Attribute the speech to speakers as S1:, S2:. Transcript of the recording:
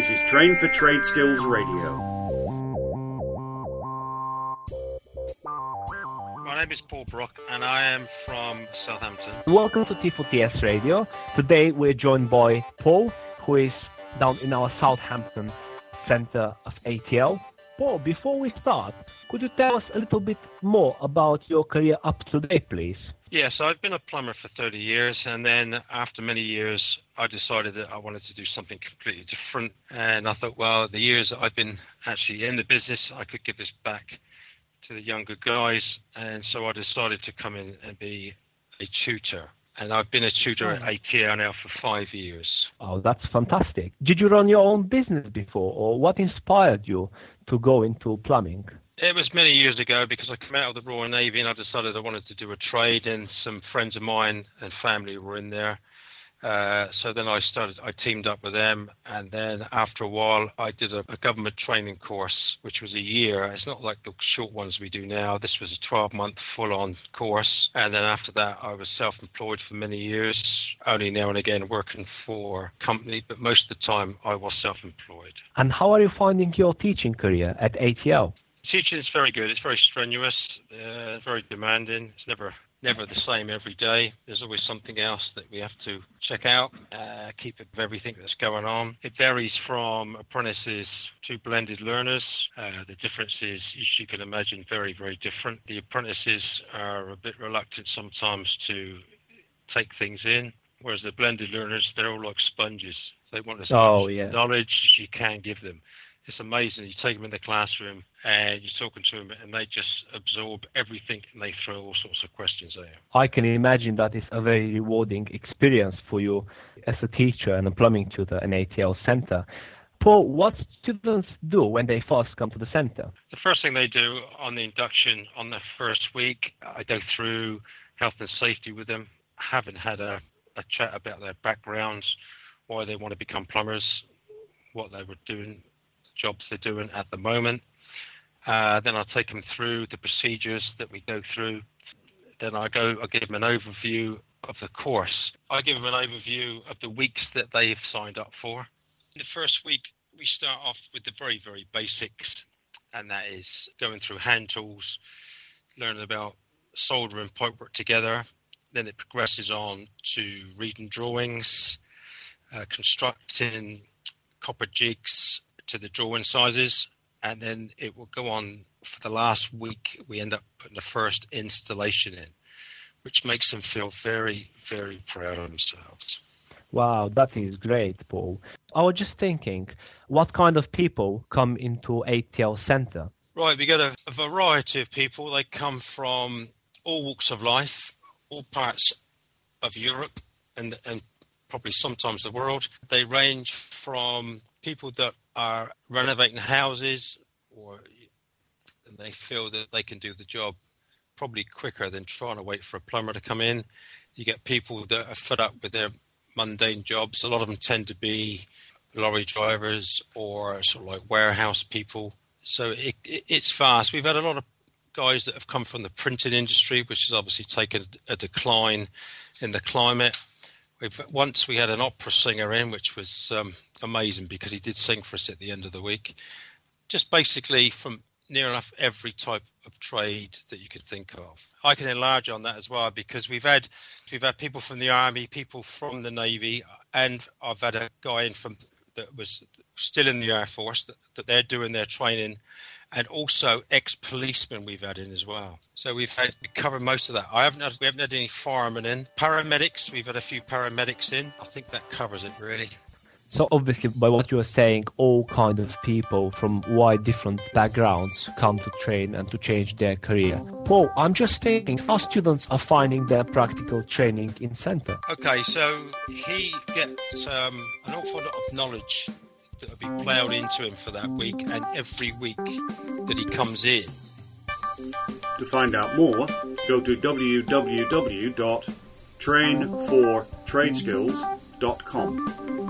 S1: This is Train for Trade Skills Radio.
S2: My name is Paul Brock and I am from Southampton.
S3: Welcome to T4TS Radio. Today we're joined by Paul, who is down in our Southampton centre of ATL. Paul, before we start, could you tell us a little bit more about your career up to date, please?
S2: Yes, I've been a plumber for 30 years, and then after many years, I decided that I wanted to do something completely different. And I thought, well, the years that I've been actually in the business, I could give this back to the younger guys. And so I decided to come in and be a tutor. And I've been a tutor at ATL now for 5 years.
S3: Oh, that's fantastic. Did you run your own business before, or what inspired you to go into plumbing?
S2: It was many years ago because I came out of the Royal Navy and I decided I wanted to do a trade, and some friends of mine and family were in there. So then I teamed up with them, and then after a while I did a government training course, which was a year. It's not like the short ones we do now. This was a 12-month full-on course, and then after that I was self-employed for many years, only now and again working for a company, but most of the time I was self-employed.
S3: And how are you finding your teaching career at ATL?
S2: Teaching is very good. It's very strenuous, very demanding. It's never the same every day. There's always something else that we have to check out, keep up with everything that's going on. It varies from apprentices to blended learners. The difference is, as you can imagine, very, very different. The apprentices are a bit reluctant sometimes to take things in, whereas the blended learners, they're all like sponges. They want as much knowledge as you can give them. It's amazing. You take them in the classroom and you're talking to them and they just absorb everything and they throw all sorts of questions at you.
S3: I can imagine that is a very rewarding experience for you as a teacher and a plumbing tutor in ATL Centre. Paul, what students do when they first come to the centre?
S2: The first thing they do on the induction on the first week, I go through health and safety with them. I haven't had a chat about their backgrounds, why they want to become plumbers, what they were doing, jobs they're doing at the moment. Then I'll take them through the procedures that we go through. Then I give them an overview of the course. I give them an overview of the weeks that they've signed up for. In the first week, we start off with the very, very basics, and that is going through hand tools, learning about soldering pipework together. Then it progresses on to reading drawings, constructing copper jigs to the drawing sizes, and then it will go on for the last week. We end up putting the first installation in, which makes them feel very, very proud of themselves.
S3: Wow, that is great, Paul. I was just thinking, what kind of people come into ATL Centre?
S2: Right, we got a variety of people. They come from all walks of life, all parts of Europe, and probably sometimes the world. They range from people that are renovating houses, or they feel that they can do the job probably quicker than trying to wait for a plumber to come in. You get people that are fed up with their mundane jobs. A lot of them tend to be lorry drivers or sort of like warehouse people. So it's fast. We've had a lot of guys that have come from the printing industry, which has obviously taken a decline in the climate. Once we had an opera singer in, which was amazing because he did sing for us at the end of the week. Just basically from near enough every type of trade that you could think of. I can enlarge on that as well because we've had people from the Army, people from the Navy, and I've had a guy in that was still in the Air Force that they're doing their training, and also ex-policemen we've had in as well. So we covered most of that. We haven't had any firemen in. Paramedics, we've had a few paramedics in. I think that covers it really.
S3: So obviously, by what you are saying, all kind of people from wide different backgrounds come to train and to change their career. Paul, I'm just thinking, how students are finding their practical training in centre?
S2: Okay, so he gets an awful lot of knowledge that will be ploughed into him for that week, and every week that he comes in.
S1: To find out more, go to www.trainfortradeskills.com.